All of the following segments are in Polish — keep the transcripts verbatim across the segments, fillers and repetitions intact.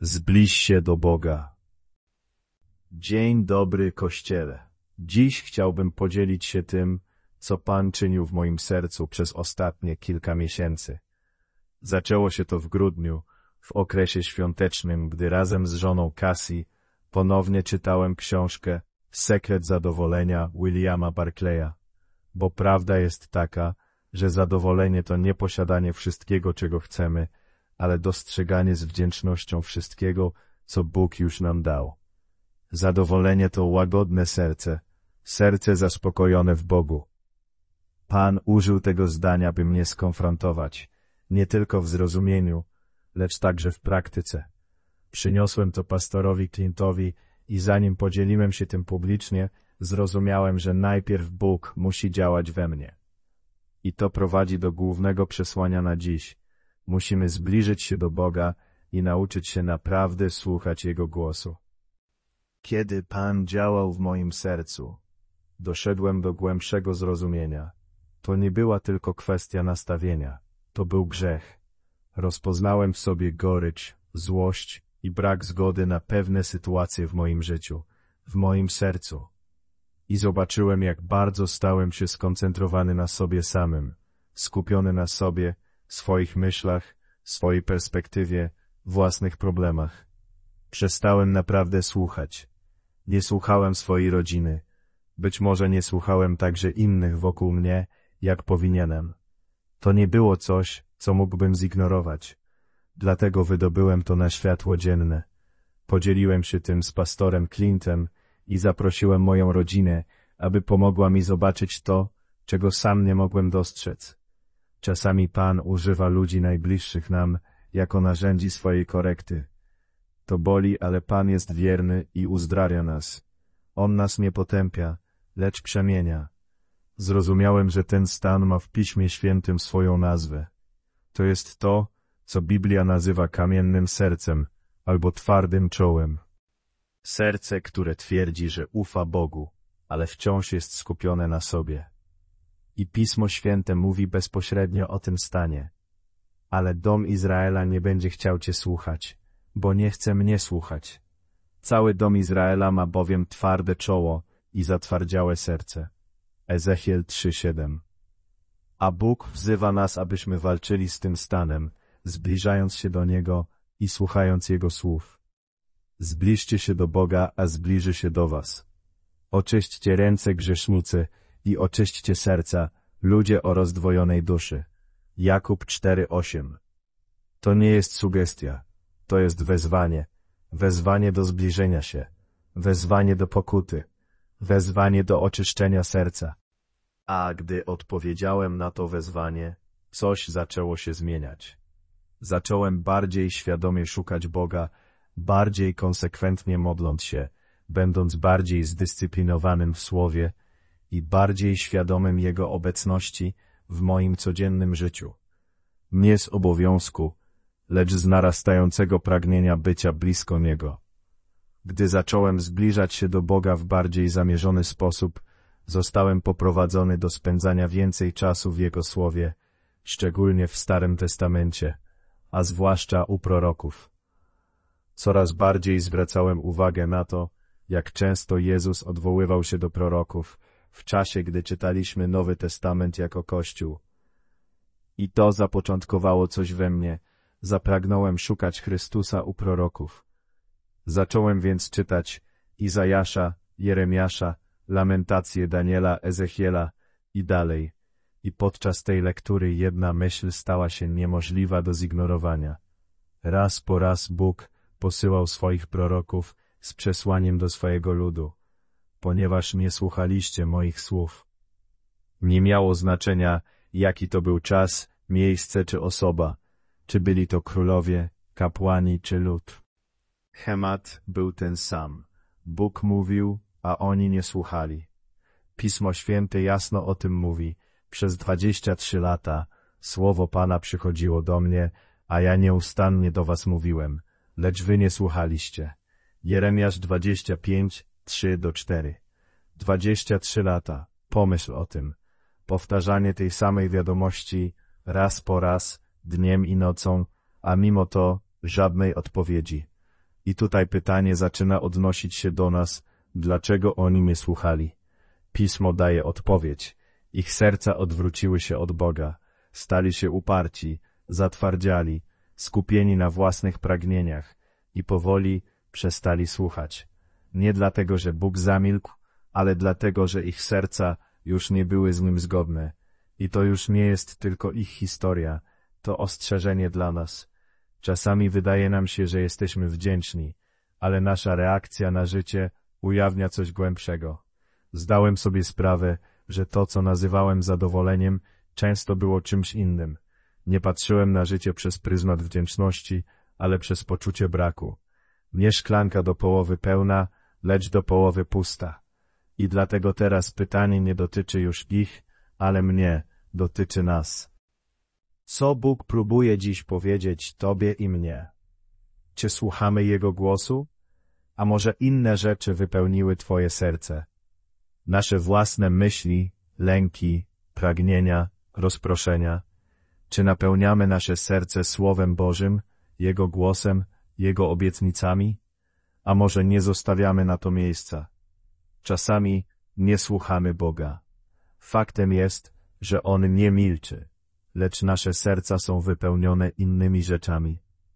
Zbliż się do Boga. Dzień dobry, Kościele. Dziś chciałbym podzielić się tym, co Pan czynił w moim sercu przez ostatnie kilka miesięcy. Zaczęło się to w grudniu, w okresie świątecznym, gdy razem z żoną Cassie ponownie czytałem książkę Sekret zadowolenia Williama Barclaya. Bo prawda jest taka, że zadowolenie to nie posiadanie wszystkiego, czego chcemy, ale dostrzeganie z wdzięcznością wszystkiego, co Bóg już nam dał. Zadowolenie to łagodne serce, serce zaspokojone w Bogu. Pan użył tego zdania, by mnie skonfrontować, nie tylko w zrozumieniu, lecz także w praktyce. Przyniosłem to pastorowi Clint'owi i zanim podzieliłem się tym publicznie, zrozumiałem, że najpierw Bóg musi działać we mnie. I to prowadzi do głównego przesłania na dziś. Musimy zbliżyć się do Boga i nauczyć się naprawdę słuchać Jego głosu. Kiedy Pan działał w moim sercu, doszedłem do głębszego zrozumienia. To nie była tylko kwestia nastawienia, to był grzech. Rozpoznałem w sobie gorycz, złość i brak zgody na pewne sytuacje w moim życiu, w moim sercu. I zobaczyłem, jak bardzo stałem się skoncentrowany na sobie samym, skupiony na sobie, swoich myślach, swojej perspektywie, własnych problemach. Przestałem naprawdę słuchać. Nie słuchałem swojej rodziny. Być może nie słuchałem także innych wokół mnie, jak powinienem. To nie było coś, co mógłbym zignorować. Dlatego wydobyłem to na światło dzienne. Podzieliłem się tym z pastorem Clintem i zaprosiłem moją rodzinę, aby pomogła mi zobaczyć to, czego sam nie mogłem dostrzec. Czasami Pan używa ludzi najbliższych nam jako narzędzi swojej korekty. To boli, ale Pan jest wierny i uzdrawia nas. On nas nie potępia, lecz przemienia. Zrozumiałem, że ten stan ma w Piśmie Świętym swoją nazwę. To jest to, co Biblia nazywa kamiennym sercem albo twardym czołem. Serce, które twierdzi, że ufa Bogu, ale wciąż jest skupione na sobie. I Pismo Święte mówi bezpośrednio o tym stanie. Ale dom Izraela nie będzie chciał Cię słuchać, bo nie chce mnie słuchać. Cały dom Izraela ma bowiem twarde czoło i zatwardziałe serce. Ezechiel trzy siedem. A Bóg wzywa nas, abyśmy walczyli z tym stanem, zbliżając się do Niego i słuchając Jego słów. Zbliżcie się do Boga, a zbliży się do was. Oczyśćcie ręce, grzesznicy, i oczyśćcie serca, ludzie o rozdwojonej duszy. Jakub cztery osiem. To nie jest sugestia, to jest wezwanie. Wezwanie do zbliżenia się, wezwanie do pokuty, wezwanie do oczyszczenia serca. A gdy odpowiedziałem na to wezwanie, coś zaczęło się zmieniać. Zacząłem bardziej świadomie szukać Boga, bardziej konsekwentnie modląc się, będąc bardziej zdyscyplinowanym w słowie i bardziej świadomym Jego obecności w moim codziennym życiu. Nie z obowiązku, lecz z narastającego pragnienia bycia blisko Niego. Gdy zacząłem zbliżać się do Boga w bardziej zamierzony sposób, zostałem poprowadzony do spędzania więcej czasu w Jego Słowie, szczególnie w Starym Testamencie, a zwłaszcza u proroków. Coraz bardziej zwracałem uwagę na to, jak często Jezus odwoływał się do proroków w czasie, gdy czytaliśmy Nowy Testament jako Kościół. I to zapoczątkowało coś we mnie, zapragnąłem szukać Chrystusa u proroków. Zacząłem więc czytać Izajasza, Jeremiasza, Lamentacje Daniela, Ezechiela i dalej. I podczas tej lektury jedna myśl stała się niemożliwa do zignorowania. Raz po raz Bóg posyłał swoich proroków z przesłaniem do swojego ludu, ponieważ nie słuchaliście moich słów. Nie miało znaczenia, jaki to był czas, miejsce czy osoba, czy byli to królowie, kapłani czy lud. Schemat był ten sam. Bóg mówił, a oni nie słuchali. Pismo Święte jasno o tym mówi. Przez dwadzieścia trzy lata słowo Pana przychodziło do mnie, a ja nieustannie do was mówiłem, lecz wy nie słuchaliście. Jeremiasz dwadzieścia pięć, trzy do cztery. Dwadzieścia trzy lata. Pomyśl o tym. Powtarzanie tej samej wiadomości raz po raz, dniem i nocą, a mimo to żadnej odpowiedzi. I tutaj pytanie zaczyna odnosić się do nas, dlaczego oni mnie słuchali. Pismo daje odpowiedź. Ich serca odwróciły się od Boga, stali się uparci, zatwardziali, skupieni na własnych pragnieniach i powoli przestali słuchać. Nie dlatego, że Bóg zamilkł, ale dlatego, że ich serca już nie były z Nim zgodne. I to już nie jest tylko ich historia, to ostrzeżenie dla nas. Czasami wydaje nam się, że jesteśmy wdzięczni, ale nasza reakcja na życie ujawnia coś głębszego. Zdałem sobie sprawę, że to, co nazywałem zadowoleniem, często było czymś innym. Nie patrzyłem na życie przez pryzmat wdzięczności, ale przez poczucie braku. Nie szklanka do połowy pełna, lecz do połowy pusta. I dlatego teraz pytanie nie dotyczy już ich, ale mnie, dotyczy nas. Co Bóg próbuje dziś powiedzieć Tobie i mnie? Czy słuchamy Jego głosu? A może inne rzeczy wypełniły Twoje serce? Nasze własne myśli, lęki, pragnienia, rozproszenia? Czy napełniamy nasze serce Słowem Bożym, Jego głosem, Jego obietnicami? A może nie zostawiamy na to miejsca? Czasami nie słuchamy Boga. Faktem jest, że On nie milczy, lecz nasze serca są wypełnione innymi rzeczami.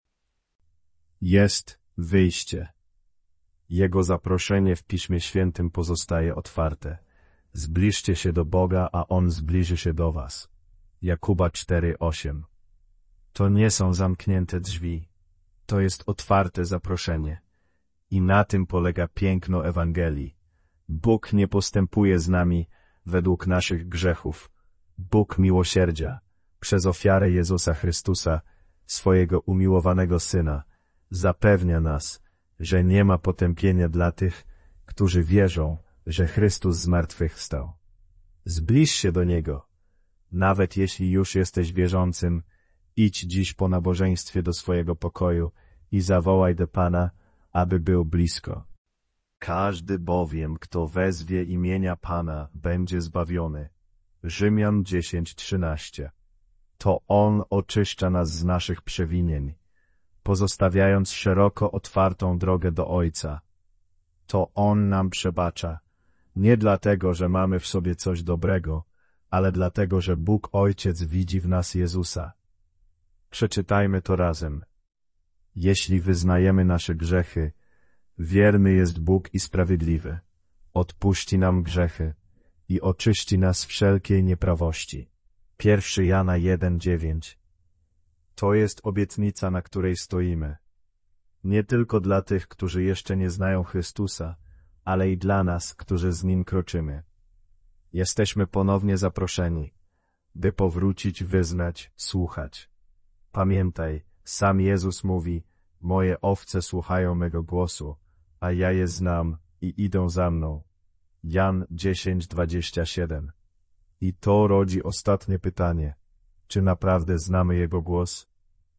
Jest wyjście. Jego zaproszenie w Piśmie Świętym pozostaje otwarte. Zbliżcie się do Boga, a On zbliży się do was. Jakuba cztery osiem. To nie są zamknięte drzwi. To jest otwarte zaproszenie. I na tym polega piękno Ewangelii. Bóg nie postępuje z nami według naszych grzechów. Bóg miłosierdzia, przez ofiarę Jezusa Chrystusa, swojego umiłowanego Syna, zapewnia nas, że nie ma potępienia dla tych, którzy wierzą, że Chrystus zmartwychwstał. Zbliż się do Niego. Nawet jeśli już jesteś wierzącym, idź dziś po nabożeństwie do swojego pokoju i zawołaj do Pana, aby był blisko. Każdy bowiem, kto wezwie imienia Pana, będzie zbawiony. Rzymian dziesięć trzynaście. To On oczyszcza nas z naszych przewinień, pozostawiając szeroko otwartą drogę do Ojca. To On nam przebacza, nie dlatego, że mamy w sobie coś dobrego, ale dlatego, że Bóg Ojciec widzi w nas Jezusa. Przeczytajmy to razem. Jeśli wyznajemy nasze grzechy, wierny jest Bóg i sprawiedliwy, odpuści nam grzechy i oczyści nas wszelkiej nieprawości. Pierwszy Jana jeden dziewięć. To jest obietnica, na której stoimy. Nie tylko dla tych, którzy jeszcze nie znają Chrystusa, ale i dla nas, którzy z Nim kroczymy. Jesteśmy ponownie zaproszeni, by powrócić, wyznać, słuchać. Pamiętaj, sam Jezus mówi, moje owce słuchają mego głosu, a ja je znam i idą za mną. Jan dziesięć dwadzieścia siedem. I to rodzi ostatnie pytanie. Czy naprawdę znamy Jego głos?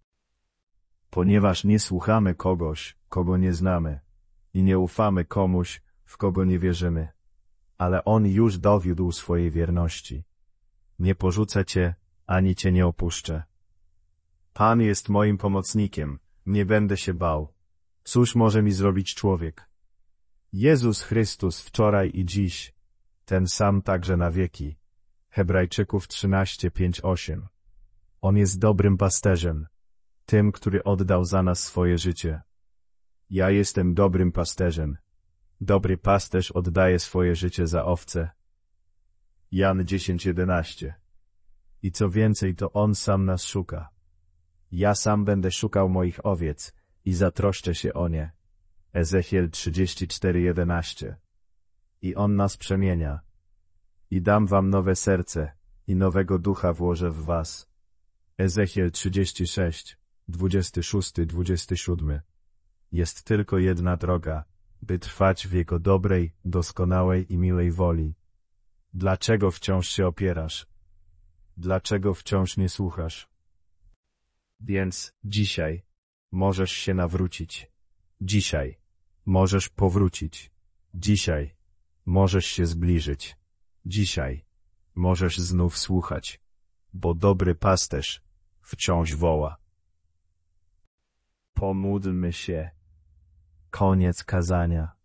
Ponieważ nie słuchamy kogoś, kogo nie znamy, i nie ufamy komuś, w kogo nie wierzymy. Ale On już dowiódł swojej wierności. Nie porzucę Cię, ani Cię nie opuszczę. Pan jest moim pomocnikiem, nie będę się bał. Cóż może mi zrobić człowiek? Jezus Chrystus wczoraj i dziś, ten sam także na wieki. Hebrajczyków trzynaście pięć osiem. On jest dobrym pasterzem, tym, który oddał za nas swoje życie. Ja jestem dobrym pasterzem. Dobry pasterz oddaje swoje życie za owce. Jan dziesięć jedenaście. I co więcej, to On sam nas szuka. Ja sam będę szukał moich owiec i zatroszczę się o nie. Ezechiel trzydzieści cztery jedenaście. I On nas przemienia. I dam wam nowe serce, i nowego ducha włożę w was. Ezechiel trzydzieści sześć, dwudziesty szósty dwudziesty siódmy. Jest tylko jedna droga, by trwać w Jego dobrej, doskonałej i miłej woli. Dlaczego wciąż się opierasz? Dlaczego wciąż nie słuchasz? Więc dzisiaj możesz się nawrócić. Dzisiaj możesz powrócić. Dzisiaj możesz się zbliżyć. Dzisiaj możesz znów słuchać, bo dobry pasterz wciąż woła. Pomódlmy się. Koniec kazania.